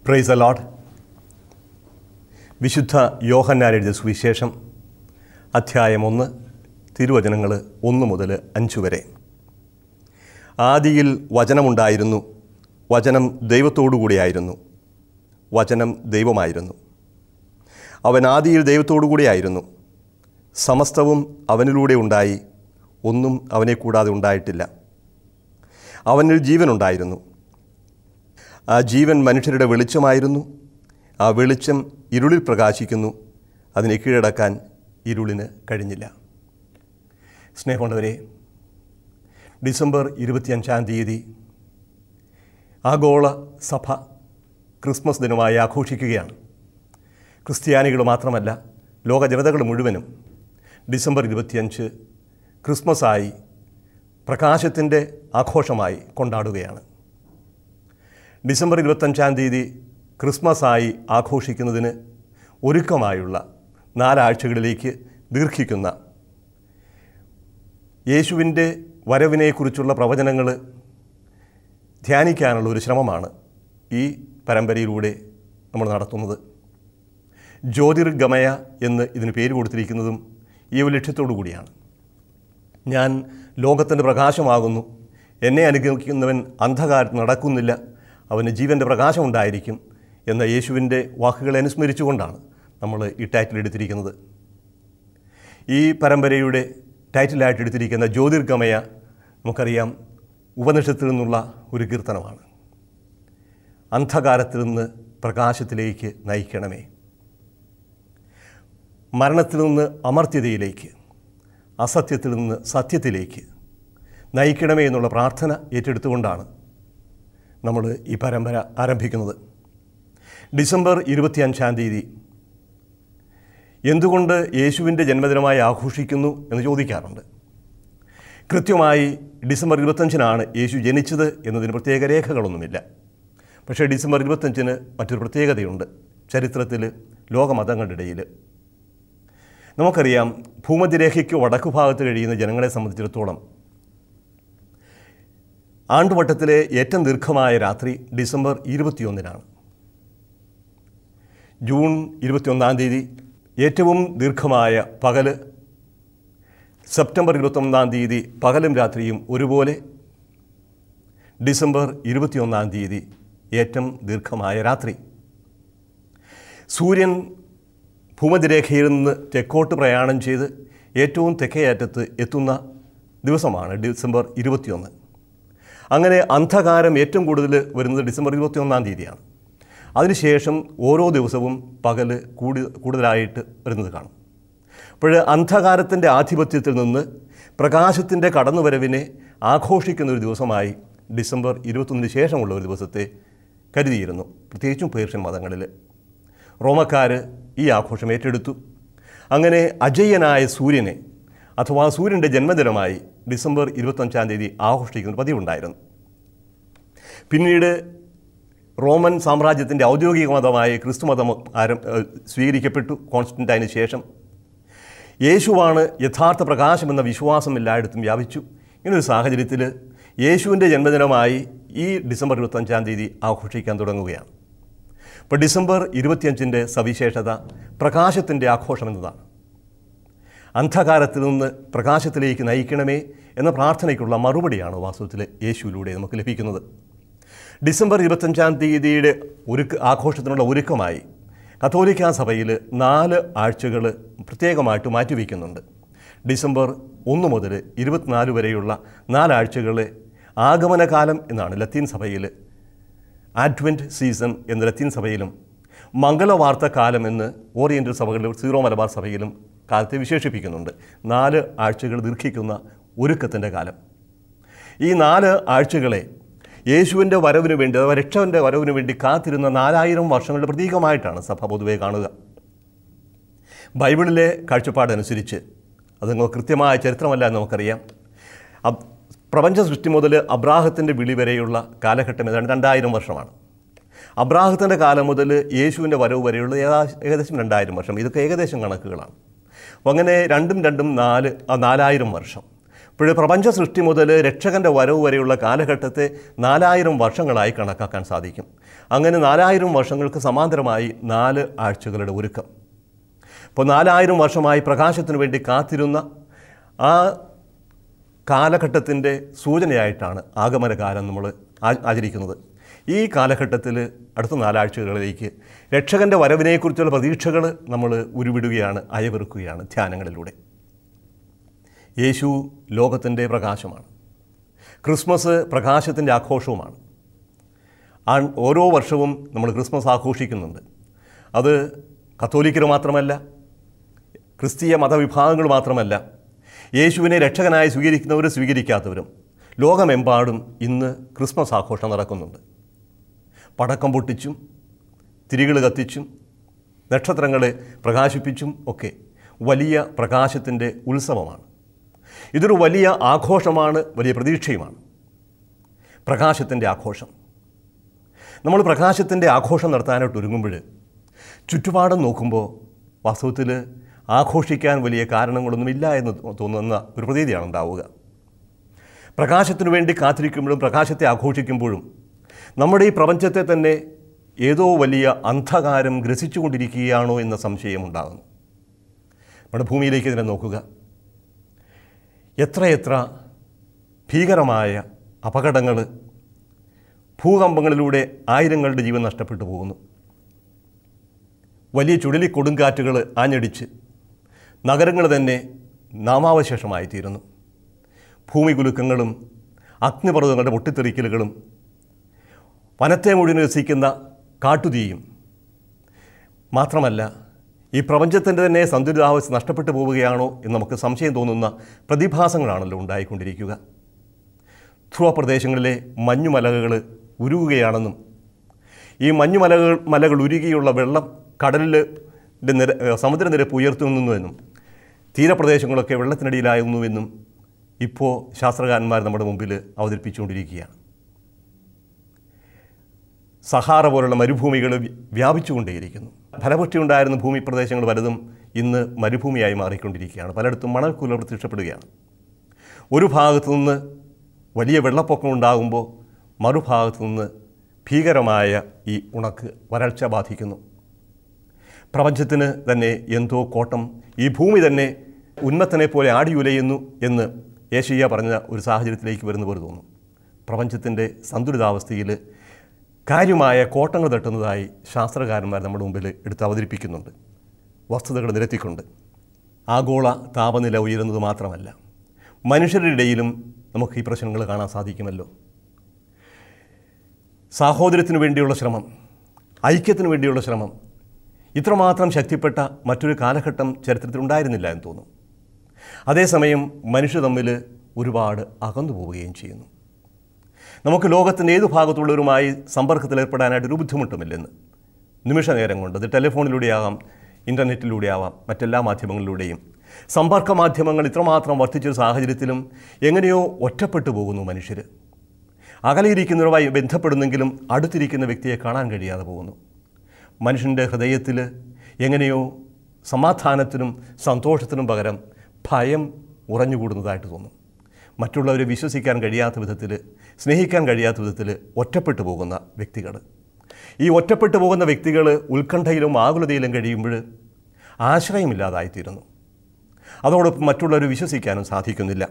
Praise the Lord. വിശുദ്ധ യോഹന്നാൻ എഴുതിയ സുവിശേഷം അധ്യായം 1 തിരുവചനങ്ങൾ 1 മുതൽ 5 വരെ. ആദിയിൽ വചനമുണ്ടായിരുന്നു, വചനം ദൈവത്തോടുകൂടിയായിരുന്നു, വചനം ദൈവമായിരുന്നു. അവൻ ആദിയിൽ ദൈവത്തോടുകൂടിയായിരുന്നു. സമസ്തവും അവനിലൂടെ ഉണ്ടായി, ഒന്നും അവനെ കൂടാതെ ഉണ്ടായിട്ടില്ല. അവനിൽ ജീവനുണ്ടായിരുന്നു. ആ ജീവൻ മനുഷ്യരുടെ വെളിച്ചമായിരുന്നു. ആ വെളിച്ചം ഇരുളിൽ പ്രകാശിക്കുന്നു, അതിനെ കീഴടക്കാൻ ഇരുളിന് കഴിഞ്ഞില്ല. സ്നേഹമുള്ളവരെ, ഡിസംബർ 25-ാം തീയതി ആഗോള സഭ ക്രിസ്മസ് ദിനമായി ആഘോഷിക്കുകയാണ്. ക്രിസ്ത്യാനികൾ മാത്രമല്ല, ലോക ജനതകൾ മുഴുവനും ഡിസംബർ 25 ക്രിസ്മസായി, പ്രകാശത്തിൻ്റെ ആഘോഷമായി കൊണ്ടാടുകയാണ്. ഡിസംബർ 25-ാം തീയതി ക്രിസ്മസായി ആഘോഷിക്കുന്നതിന് ഒരുക്കമായുള്ള 4 ആഴ്ചകളിലേക്ക് ദീർഘിക്കുന്ന യേശുവിൻ്റെ വരവിനെക്കുറിച്ചുള്ള പ്രവചനങ്ങൾ ധ്യാനിക്കാനുള്ള ഒരു ശ്രമമാണ് ഈ പരമ്പരയിലൂടെ നമ്മൾ നടത്തുന്നത്. ജ്യോതിർഗമയ എന്ന് ഇതിന് പേര് കൊടുത്തിരിക്കുന്നതും ഈ ഒരു ലക്ഷ്യത്തോടു കൂടിയാണ്. ഞാൻ ലോകത്തിൻ്റെ പ്രകാശമാകുന്നു, എന്നെ അനുഗമിക്കുന്നവൻ അന്ധകാരത്തിൽ നടക്കുന്നില്ല, അവന് ജീവൻ്റെ പ്രകാശമുണ്ടായിരിക്കും എന്ന യേശുവിൻ്റെ വാക്കുകളെ അനുസ്മരിച്ചുകൊണ്ടാണ് നമ്മൾ ഈ ടൈറ്റിൽ എടുത്തിരിക്കുന്നത്. ഈ പരമ്പരയുടെ ടൈറ്റിലായിട്ട് എടുത്തിരിക്കുന്ന ജ്യോതിർഗമയ നമുക്കറിയാം, ഉപനിഷത്തിൽ നിന്നുള്ള ഒരു കീർത്തനമാണ്. അന്ധകാരത്തിൽ നിന്ന് പ്രകാശത്തിലേക്ക് നയിക്കണമേ, മരണത്തിൽ നിന്ന് അമർത്യതയിലേക്ക്, അസത്യത്തിൽ നിന്ന് സത്യത്തിലേക്ക് നയിക്കണമേ എന്നുള്ള പ്രാർത്ഥന ഏറ്റെടുത്തുകൊണ്ടാണ് നമ്മൾ ഈ പരമ്പര ആരംഭിക്കുന്നത്. ഡിസംബർ 25-ാം തീയതി എന്തുകൊണ്ട് യേശുവിൻ്റെ ജന്മദിനമായി ആഘോഷിക്കുന്നു എന്ന് ചോദിക്കാറുണ്ട്. കൃത്യമായി ഡിസംബർ 25-നാണ് യേശു ജനിച്ചത് എന്നതിന് പ്രത്യേക രേഖകളൊന്നുമില്ല. പക്ഷേ ഡിസംബർ 25-ന് മറ്റൊരു പ്രത്യേകതയുണ്ട് ചരിത്രത്തിൽ, ലോകമതങ്ങളുടെ ഇടയിൽ. നമുക്കറിയാം, ഭൂമധ്യരേഖയ്ക്ക് വടക്കുഭാഗത്ത് കഴിയുന്ന ജനങ്ങളെ സംബന്ധിച്ചിടത്തോളം ആണ്ടുവട്ടത്തിലെ ഏറ്റവും ദീർഘമായ രാത്രി ഡിസംബർ 21-നാണ്. ജൂൺ 21-ാം തീയതി ഏറ്റവും ദീർഘമായ പകൽ, സെപ്റ്റംബർ 21-ാം തീയതി പകലും രാത്രിയും ഒരുപോലെ, ഡിസംബർ 21-ാം തീയതി ഏറ്റവും ദീർഘമായ രാത്രി. സൂര്യൻ ഭൂമധ്യരേഖയിൽ നിന്ന് തെക്കോട്ട് പ്രയാണം ചെയ്ത് ഏറ്റവും തെക്കേയറ്റത്ത് എത്തുന്ന ദിവസമാണ് ഡിസംബർ 21. അങ്ങനെ അന്ധകാരം ഏറ്റവും കൂടുതൽ വരുന്നത് ഡിസംബർ 21-ാം തീയതിയാണ്. അതിനുശേഷം ഓരോ ദിവസവും പകൽ കൂടുതലായിട്ട് വരുന്നത് കാണും. അപ്പോൾ അന്ധകാരത്തിൻ്റെ ആധിപത്യത്തിൽ നിന്ന് പ്രകാശത്തിൻ്റെ കടന്നുവരവിനെ ആഘോഷിക്കുന്ന ഒരു ദിവസമായി ഡിസംബർ 21-ന് ശേഷമുള്ള ഒരു ദിവസത്തെ കരുതിയിരുന്നു, പ്രത്യേകിച്ചും പേർഷ്യൻ മതങ്ങളിൽ. റോമക്കാർ ഈ ആഘോഷം ഏറ്റെടുത്തു. അങ്ങനെ അജയ്യനായ സൂര്യനെ, അഥവാ സൂര്യൻ്റെ ജന്മദിനമായി ഡിസംബർ 25-ാം തീയതി ആഘോഷിക്കുന്ന പതിവുണ്ടായിരുന്നു. പിന്നീട് റോമൻ സാമ്രാജ്യത്തിൻ്റെ ഔദ്യോഗിക മതമായ ക്രിസ്തുമതം സ്വീകരിക്കപ്പെട്ടു. കോൺസ്റ്റന്റൈന് ശേഷം യേശുവാണ് യഥാർത്ഥ പ്രകാശമെന്ന വിശ്വാസം എല്ലായിടത്തും വ്യാപിച്ചു. ഇങ്ങനൊരു സാഹചര്യത്തിൽ യേശുവിൻ്റെ ജന്മദിനമായി ഈ ഡിസംബർ 25-ാം തീയതി ആഘോഷിക്കാൻ തുടങ്ങുകയാണ്. ഇപ്പോൾ ഡിസംബർ 25-ൻ്റെ സവിശേഷത പ്രകാശത്തിൻ്റെ ആഘോഷം എന്നതാണ്. അന്ധകാരത്തിൽ നിന്ന് പ്രകാശത്തിലേക്ക് നയിക്കണമേ എന്ന പ്രാർത്ഥനയ്ക്കുള്ള മറുപടിയാണ് വാസ്തവത്തിൽ യേശുവിലൂടെ നമുക്ക് ലഭിക്കുന്നത്. ഡിസംബർ 25-ാം തീയതിയുടെ ആഘോഷത്തിനുള്ള ഒരുക്കമായി കത്തോലിക്കാ സഭയിൽ 4 ആഴ്ചകൾ പ്രത്യേകമായിട്ട് മാറ്റിവെക്കുന്നുണ്ട്. ഡിസംബർ 1 മുതൽ 24 വരെയുള്ള 4 ആഴ്ചകളെ ആഗമനകാലം എന്നാണ് ലത്തീൻ സഭയിൽ, അഡ്വെൻറ്റ് സീസൺ എന്ന ലത്തീൻ സഭയിലും, മംഗളവാർത്തക്കാലം എന്ന് ഓറിയൻ്റൽ സഭകളിലും സീറോ മലബാർ സഭയിലും കാലത്തെ വിശേഷിപ്പിക്കുന്നുണ്ട്. 4 ആഴ്ചകൾ ദീർഘിക്കുന്ന ഒരുക്കത്തിൻ്റെ കാലം. ഈ 4 ആഴ്ചകളെ യേശുവിൻ്റെ വരവിന് വേണ്ടി, അഥവാ രക്ഷകൻ്റെ വരവിന് വേണ്ടി കാത്തിരുന്ന 4000 വർഷങ്ങളുടെ പ്രതീകമായിട്ടാണ് സഭ പൊതുവെ കാണുക. ബൈബിളിലെ കാഴ്ചപ്പാടനുസരിച്ച്, അത് കൃത്യമായ ചരിത്രമല്ല എന്ന് നമുക്കറിയാം, പ്രപഞ്ച സൃഷ്ടി മുതൽ അബ്രാഹത്തിൻ്റെ വിളി വരെയുള്ള കാലഘട്ടം ഏതാണ്ട് 2000 വർഷമാണ്. അബ്രാഹത്തിൻ്റെ കാലം മുതൽ യേശുവിൻ്റെ വരവ് വരെയുള്ള ഏകദേശം 2000 വർഷം. ഇതൊക്കെ ഏകദേശം കണക്കുകളാണ്. അപ്പോൾ അങ്ങനെ 2 ഉം 2 ഉം 4000 വർഷം. ഇപ്പോൾ പ്രപഞ്ച സൃഷ്ടി മുതൽ രക്ഷകൻ്റെ വരവ് വരെയുള്ള കാലഘട്ടത്തെ 4000 വർഷങ്ങളായി കണക്കാക്കാൻ സാധിക്കും. അങ്ങനെ 4000 വർഷങ്ങൾക്ക് സമാന്തരമായി 4 ആഴ്ചകളുടെ ഒരുക്കം. ഇപ്പോൾ 4000 വർഷമായി പ്രകാശത്തിനു വേണ്ടി കാത്തിരുന്ന ആ കാലഘട്ടത്തിൻ്റെ സൂചനയായിട്ടാണ് ആഗമനകാലം നമ്മൾ ആചരിക്കുന്നത്. ഈ കാലഘട്ടത്തിൽ അടുത്ത 4 ആഴ്ചകളിലേക്ക് രക്ഷകൻ്റെ വരവിനെക്കുറിച്ചുള്ള പ്രതീക്ഷകൾ നമ്മൾ ഉരുവിടുകയാണ്, അയവിറുക്കുകയാണ് ധ്യാനങ്ങളിലൂടെ. യേശു ലോകത്തിൻ്റെ പ്രകാശമാണ്. ക്രിസ്മസ് പ്രകാശത്തിൻ്റെ ആഘോഷവുമാണ്. ഓരോ വർഷവും നമ്മൾ ക്രിസ്മസ് ആഘോഷിക്കുന്നുണ്ട്. അത് കത്തോലിക്കർ മാത്രമല്ല, ക്രിസ്തീയ മതവിഭാഗങ്ങൾ മാത്രമല്ല, യേശുവിനെ രക്ഷകനായി സ്വീകരിക്കുന്നവരും സ്വീകരിക്കാത്തവരും ലോകമെമ്പാടും ഇന്ന് ക്രിസ്മസ് ആഘോഷം നടക്കുന്നുണ്ട്. പടക്കം പൊട്ടിച്ചും തിരികൾ കത്തിച്ചും നക്ഷത്രങ്ങളെ പ്രകാശിപ്പിച്ചും ഒക്കെ വലിയ പ്രകാശത്തിൻ്റെ ഉത്സവമാണ്. ഇതൊരു വലിയ ആഘോഷമാണ്, വലിയ പ്രതീക്ഷയുമാണ്. പ്രകാശത്തിൻ്റെ ആഘോഷം. നമ്മൾ പ്രകാശത്തിൻ്റെ ആഘോഷം നടത്താനായിട്ട് ഒരുങ്ങുമ്പോൾ ചുറ്റുപാടും നോക്കുമ്പോൾ വാസ്തവത്തിൽ ആഘോഷിക്കാൻ വലിയ കാരണങ്ങളൊന്നുമില്ല എന്ന് തോന്നുന്ന ഒരു പ്രതീതിയാണ് ഉണ്ടാവുക. പ്രകാശത്തിനു വേണ്ടി കാത്തിരിക്കുമ്പോഴും പ്രകാശത്തെ ആഘോഷിക്കുമ്പോഴും നമ്മുടെ ഈ പ്രപഞ്ചത്തെ തന്നെ ഏതോ വലിയ അന്ധകാരം ഗ്രസിച്ചുകൊണ്ടിരിക്കുകയാണോ എന്ന സംശയമുണ്ടാകുന്നു. നമ്മുടെ ഭൂമിയിലേക്ക് തന്നെ നോക്കുക. എത്രയെത്ര ഭീകരമായ അപകടങ്ങൾ, ഭൂകമ്പങ്ങളിലൂടെ ആയിരങ്ങളുടെ ജീവൻ നഷ്ടപ്പെട്ടു പോകുന്നു. വലിയ ചുഴലിക്കൊടുങ്കാറ്റുകൾ ആഞ്ഞടിച്ച് നഗരങ്ങൾ തന്നെ നാമാവശേഷമായി തീരുന്നു. ഭൂമി കുലുക്കങ്ങളും അഗ്നിപർവ്വതങ്ങളുടെ പൊട്ടിത്തെറിക്കലുകളും വനത്തെ മുഴുവൻ രസിക്കുന്ന കാട്ടുതീയും മാത്രമല്ല, ഈ പ്രപഞ്ചത്തിൻ്റെ തന്നെ സന്തുലിതാവസ്ഥ നഷ്ടപ്പെട്ടു പോവുകയാണോ എന്ന് നമുക്ക് സംശയം തോന്നുന്ന പ്രതിഭാസങ്ങളാണല്ലോ ഉണ്ടായിക്കൊണ്ടിരിക്കുക. ധ്രുവപ്രദേശങ്ങളിലെ മഞ്ഞുമലകൾ ഉരുകുകയാണെന്നും ഈ മലകൾ ഉരുകിയുള്ള വെള്ളം കടലിൻ്റെ സമുദ്രനിരപ്പ് ഉയർത്തുന്നുവെന്നും തീരപ്രദേശങ്ങളൊക്കെ വെള്ളത്തിനടിയിലാകുന്നുവെന്നും ഇപ്പോൾ ശാസ്ത്രകാരന്മാർ നമ്മുടെ മുമ്പിൽ അവതരിപ്പിച്ചുകൊണ്ടിരിക്കുകയാണ്. സഹാറ പോലുള്ള മരുഭൂമികൾ വ്യാപിച്ചുകൊണ്ടേയിരിക്കുന്നു. ഫലപുഷ്ടി ഉണ്ടായിരുന്ന ഭൂമി പ്രദേശങ്ങൾ പലതും ഇന്ന് മരുഭൂമിയായി മാറിക്കൊണ്ടിരിക്കുകയാണ്. പലയിടത്തും മണൽക്കൂലർ പ്രത്യക്ഷപ്പെടുകയാണ്. ഒരു ഭാഗത്തു നിന്ന് വലിയ വെള്ളപ്പൊക്കം ഉണ്ടാകുമ്പോൾ മറുഭാഗത്തു നിന്ന് ഭീകരമായ ഈ ഉണക്ക്, വരൾച്ച ബാധിക്കുന്നു. പ്രപഞ്ചത്തിന് തന്നെ എന്തോ കോട്ടം, ഈ ഭൂമി തന്നെ ഉന്മത്തനെ പോലെ ആടിയുലയുന്നു എന്ന് യേശയ്യ പറഞ്ഞ ഒരു സാഹചര്യത്തിലേക്ക് വരുന്ന പോലെ തോന്നും. പ്രപഞ്ചത്തിൻ്റെ സന്തുലിതാവസ്ഥയിൽ കാര്യമായ കോട്ടങ്ങൾ തട്ടുന്നതായി ശാസ്ത്രകാരന്മാർ നമ്മുടെ മുമ്പിൽ എടുത്ത് അവതരിപ്പിക്കുന്നുണ്ട്, വസ്തുതകൾ നിരത്തിക്കൊണ്ട്. ആഗോള താപനില ഉയരുന്നത് മാത്രമല്ല, മനുഷ്യരുടെ ഇടയിലും നമുക്ക് ഈ പ്രശ്നങ്ങൾ കാണാൻ സാധിക്കുമല്ലോ. സാഹോദര്യത്തിനു വേണ്ടിയുള്ള ശ്രമം, ഐക്യത്തിനു വേണ്ടിയുള്ള ശ്രമം ഇത്രമാത്രം ശക്തിപ്പെട്ട മറ്റൊരു കാലഘട്ടം ചരിത്രത്തിലുണ്ടായിരുന്നില്ല എന്ന് തോന്നും. അതേസമയം മനുഷ്യർ തമ്മിൽ ഒരുപാട് അകന്നു പോവുകയും ചെയ്യുന്നു. നമുക്ക് ലോകത്തിൻ്റെ ഏതു ഭാഗത്തുള്ളവരുമായി സമ്പർക്കത്തിലേർപ്പെടാനായിട്ടൊരു ബുദ്ധിമുട്ടുമില്ലെന്ന്. നിമിഷ നേരം കൊണ്ട് അത് ടെലിഫോണിലൂടെയാകാം, ഇൻ്റർനെറ്റിലൂടെയാവാം, മറ്റെല്ലാ മാധ്യമങ്ങളിലൂടെയും. സമ്പർക്ക മാധ്യമങ്ങൾ ഇത്രമാത്രം വർദ്ധിച്ചൊരു സാഹചര്യത്തിലും എങ്ങനെയോ ഒറ്റപ്പെട്ടു പോകുന്നു മനുഷ്യർ. അകലെയിരിക്കുന്നവരുമായി ബന്ധപ്പെടുന്നെങ്കിലും അടുത്തിരിക്കുന്ന വ്യക്തിയെ കാണാൻ കഴിയാതെ പോകുന്നു. മനുഷ്യൻ്റെ ഹൃദയത്തിൽ എങ്ങനെയോ സമാധാനത്തിനും സന്തോഷത്തിനും പകരം ഭയം ഉറഞ്ഞുകൂടുന്നതായിട്ട് തോന്നും. മറ്റുള്ളവരെ വിശ്വസിക്കാൻ കഴിയാത്ത വിധത്തിൽ, സ്നേഹിക്കാൻ കഴിയാത്ത വിധത്തിൽ ഒറ്റപ്പെട്ടു പോകുന്ന വ്യക്തികൾ. ഈ ഒറ്റപ്പെട്ടു പോകുന്ന വ്യക്തികൾ ഉത്കണ്ഠയിലും ആകുലതയിലും കഴിയുമ്പോൾ ആശ്രയമില്ലാതായിത്തീരുന്നു. അതോടൊപ്പം മറ്റുള്ളവരെ വിശ്വസിക്കാനും സാധിക്കുന്നില്ല.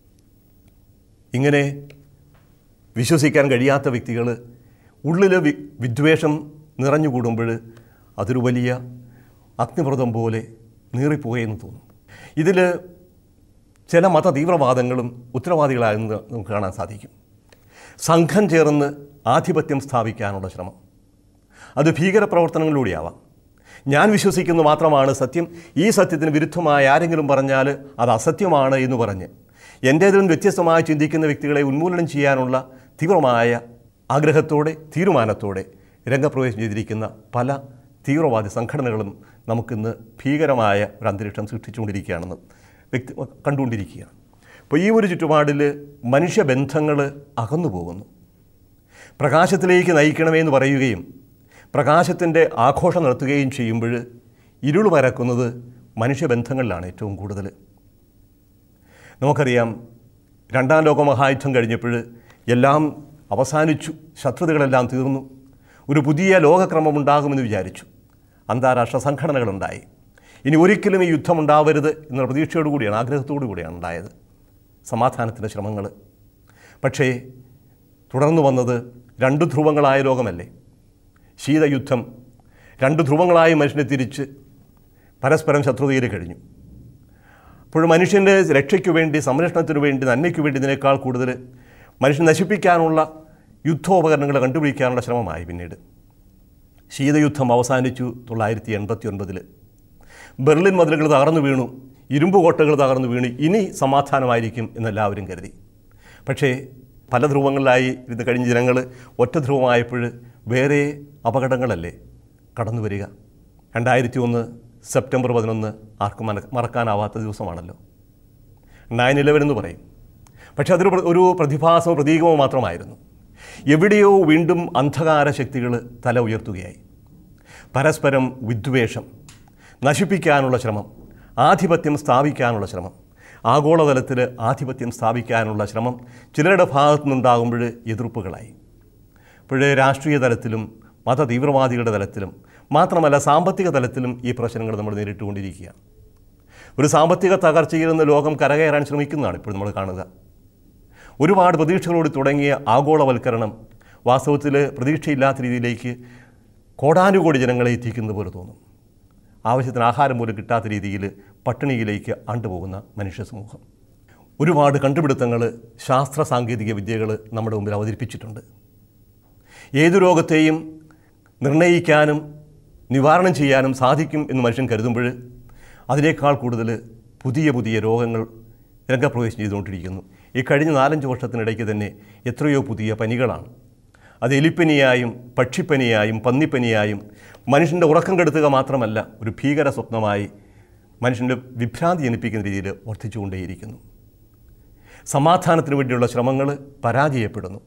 ഇങ്ങനെ വിശ്വസിക്കാൻ കഴിയാത്ത വ്യക്തികൾ ഉള്ളിൽ വിദ്വേഷം നിറഞ്ഞുകൂടുമ്പോൾ അതൊരു വലിയ അഗ്നിപർവ്വതം പോലെ നീറിപ്പോയെന്ന് തോന്നും. ഇതിൽ ചില മത തീവ്രവാദങ്ങളും ഉത്തരവാദികളായെന്ന് നമുക്ക് കാണാൻ സാധിക്കും. സംഘം ചേർന്ന് ആധിപത്യം സ്ഥാപിക്കാനുള്ള ശ്രമം, അത് ഭീകരപ്രവർത്തനങ്ങളിലൂടെയാവാം. ഞാൻ വിശ്വസിക്കുന്നു മാത്രമാണ് സത്യം, ഈ സത്യത്തിന് വിരുദ്ധമായ ആരെങ്കിലും പറഞ്ഞാൽ അത് അസത്യമാണ് എന്ന് പറഞ്ഞ് എൻ്റേതിലും വ്യത്യസ്തമായി ചിന്തിക്കുന്ന വ്യക്തികളെ ഉന്മൂലനം ചെയ്യാനുള്ള തീവ്രമായ ആഗ്രഹത്തോടെ, തീരുമാനത്തോടെ രംഗപ്രവേശം ചെയ്തിരിക്കുന്ന പല തീവ്രവാദി സംഘടനകളും നമുക്കിന്ന് ഭീകരമായ ഒരു അന്തരീക്ഷം സൃഷ്ടിച്ചുകൊണ്ടിരിക്കുകയാണെന്ന് കണ്ടുകൊണ്ടിരിക്കുകയാണ്. അപ്പോൾ ഈ ഒരു ചുറ്റുപാടിൽ മനുഷ്യബന്ധങ്ങൾ അകന്നു പോകുന്നു. പ്രകാശത്തിലേക്ക് നയിക്കണമേ എന്ന് പറയുകയും പ്രകാശത്തിൻ്റെ ആഘോഷം നടത്തുകയും ചെയ്യുമ്പോൾ ഇരുൾ പരക്കുന്നത് മനുഷ്യബന്ധങ്ങളിലാണ് ഏറ്റവും കൂടുതൽ. നമുക്കറിയാം, രണ്ടാം ലോകമഹായുദ്ധം കഴിഞ്ഞപ്പോൾ എല്ലാം അവസാനിച്ചു, ശത്രുതകളെല്ലാം തീർന്നു, ഒരു പുതിയ ലോകക്രമം ഉണ്ടാകുമെന്ന് വിചാരിച്ചു. അന്താരാഷ്ട്ര സംഘടനകളുണ്ടായി. ഇനി ഒരിക്കലും ഈ യുദ്ധം ഉണ്ടാവരുത് എന്നുള്ള പ്രതീക്ഷയോടു കൂടിയാണ്, ആഗ്രഹത്തോടു കൂടിയാണ് ഉണ്ടായത് സമാധാനത്തിൻ്റെ ശ്രമങ്ങൾ. പക്ഷേ തുടർന്നു വന്നത് രണ്ട് ധ്രുവങ്ങളായ ലോകമല്ലേ, ശീതയുദ്ധം. രണ്ട് ധ്രുവങ്ങളായ മനുഷ്യനെ തിരിച്ച് പരസ്പരം ശത്രുതയിൽ കഴിഞ്ഞു. അപ്പോൾ മനുഷ്യൻ്റെ രക്ഷയ്ക്കു വേണ്ടി, സംരക്ഷണത്തിനു വേണ്ടി, നന്മയ്ക്കു വേണ്ടി ഇതിനേക്കാൾ കൂടുതൽ മനുഷ്യൻ നശിപ്പിക്കാനുള്ള യുദ്ധോപകരണങ്ങൾ കണ്ടുപിടിക്കാനുള്ള ശ്രമമായി. പിന്നീട് ശീതയുദ്ധം അവസാനിച്ചു 1989. ബെർലിൻ മതിലുകൾ തകർന്നു വീണു, ഇരുമ്പ് കോട്ടകൾ തകർന്നു വീണു. ഇനി സമാധാനമായിരിക്കും എന്നെല്ലാവരും കരുതി. പക്ഷേ പല ധ്രുവങ്ങളിലായി ഇരുന്ന് കഴിഞ്ഞ ജനങ്ങൾ ഒറ്റ ധ്രുവമായപ്പോൾ വേറെ അപകടങ്ങളല്ലേ കടന്നു വരിക. 2001 സെപ്റ്റംബർ 11 ആർക്കും മറക്കാനാവാത്ത ദിവസമാണല്ലോ. 9/11 എന്ന് പറയും. പക്ഷെ അതൊരു പ്രതിഭാസമോ പ്രതീകമോ മാത്രമായിരുന്നു. എവിടെയോ വീണ്ടും അന്ധകാര ശക്തികൾ തല ഉയർത്തുകയായി. പരസ്പരം വിദ്വേഷം, നശിപ്പിക്കാനുള്ള ശ്രമം, ആധിപത്യം സ്ഥാപിക്കാനുള്ള ശ്രമം, ആഗോളതലത്തിൽ ആധിപത്യം സ്ഥാപിക്കാനുള്ള ശ്രമം ചിലരുടെ ഭാഗത്തു നിന്നുണ്ടാകുമ്പോൾ എതിർപ്പുകളായി. ഇപ്പോഴേ രാഷ്ട്രീയ തലത്തിലും മത തീവ്രവാദികളുടെ തലത്തിലും മാത്രമല്ല സാമ്പത്തിക തലത്തിലും ഈ പ്രശ്നങ്ങൾ നമ്മൾ നേരിട്ടുകൊണ്ടിരിക്കുകയാണ്. ഒരു സാമ്പത്തിക തകർച്ചയിൽ നിന്ന് ലോകം കരകയറാൻ ശ്രമിക്കുന്നതാണ് ഇപ്പോൾ നമ്മൾ കാണുക. ഒരുപാട് പ്രതീക്ഷകളോട് തുടങ്ങിയ ആഗോളവൽക്കരണം വാസ്തവത്തിൽ പ്രതീക്ഷയില്ലാത്ത രീതിയിലേക്ക് കോടാനുകോടി ജനങ്ങളെ എത്തിക്കുന്നത് പോലെ തോന്നും. ആവശ്യത്തിന് ആഹാരം പോലും കിട്ടാത്ത രീതിയിൽ പട്ടിണിയിലേക്ക് ആണ്ടുപോകുന്ന മനുഷ്യ സമൂഹം. ഒരുപാട് കണ്ടുപിടുത്തങ്ങൾ, ശാസ്ത്ര സാങ്കേതിക വിദ്യകൾ നമ്മുടെ മുമ്പിൽ അവതരിപ്പിച്ചിട്ടുണ്ട്. ഏതു രോഗത്തെയും നിർണ്ണയിക്കാനും നിവാരണം ചെയ്യാനും സാധിക്കും എന്ന് മനുഷ്യൻ കരുതുമ്പോൾ അതിനേക്കാൾ കൂടുതൽ പുതിയ പുതിയ രോഗങ്ങൾ രംഗപ്രവേശം ചെയ്തുകൊണ്ടിരിക്കുന്നു. ഈ കഴിഞ്ഞ 4-5 വർഷത്തിനിടയ്ക്ക് തന്നെ എത്രയോ പുതിയ പനികളാണ്. അത് എലിപ്പനിയായും പക്ഷിപ്പനിയായും പന്നിപ്പനിയായും മനുഷ്യൻ്റെ ഉറക്കം കെടുത്തുക മാത്രമല്ല, ഒരു ഭീകര സ്വപ്നമായി മനുഷ്യൻ്റെ വിഭ്രാന്തി ജനിപ്പിക്കുന്ന രീതിയിൽ വർദ്ധിച്ചുകൊണ്ടേയിരിക്കുന്നു. സമാധാനത്തിന് വേണ്ടിയുള്ള ശ്രമങ്ങൾ പരാജയപ്പെടുന്നു.